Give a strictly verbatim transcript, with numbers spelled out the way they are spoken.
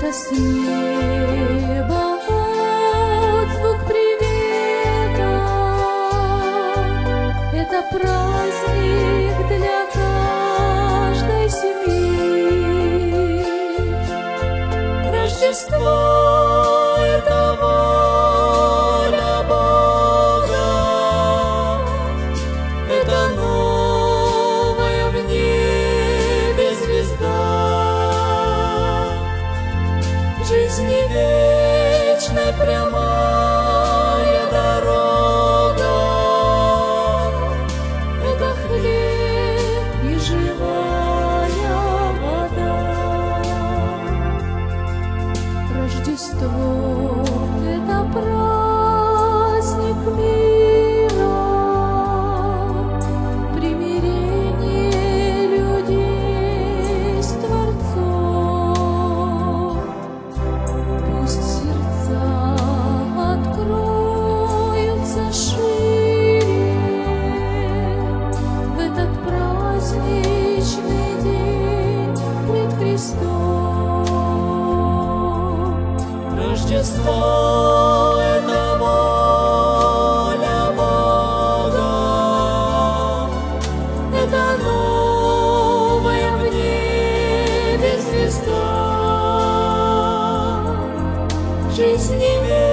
Это с неба отзвук привета, это праздник для каждой семьи. Рождество — это воля Бога, это новая в небе звезда, жизни вечной прямая дорога, это хлеб и живая вода. Рождество — это праздник мира, примирение людей с Творцом. Пусть сердца откроются шире в этот праздничный день пред Христом. Рождество — это воля Бога, это новая в небе звезда, жизни вечной